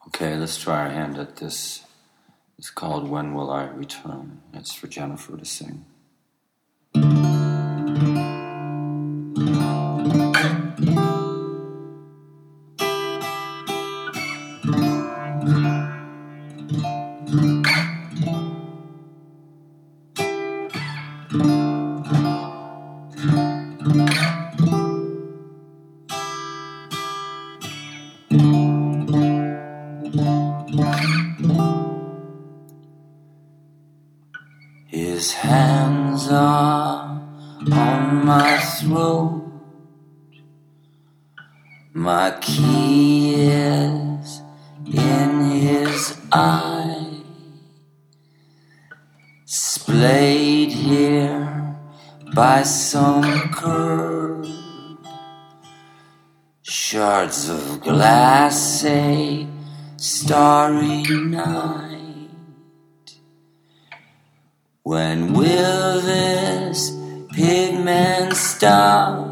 Okay, let's try our hand at this. It's called When Will I Return? It's for Jennifer to sing. His hands are on my throat. My key is in his eye. Splayed here by some curve. Shards of glass, a starry night. When will this pigman stop?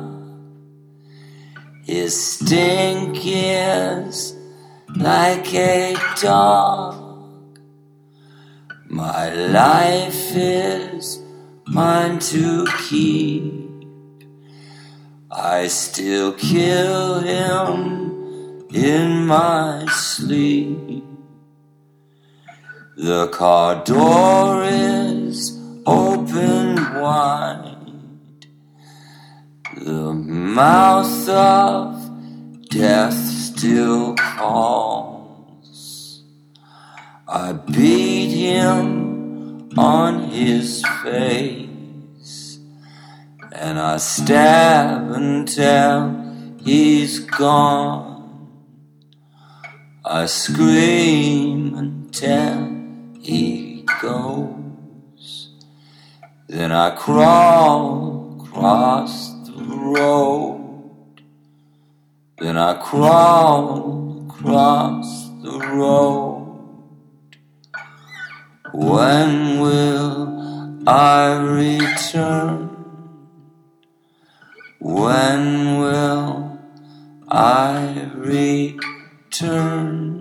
His stink is like a dog. My life is mine to keep. I still kill him in my sleep. The car door is open wide. The mouth of death still calls. I beat him on his face, and I stab until he's gone. I scream until he goes. Then I crawl across the road. Then I crawl across the road. When will I return? When will I return?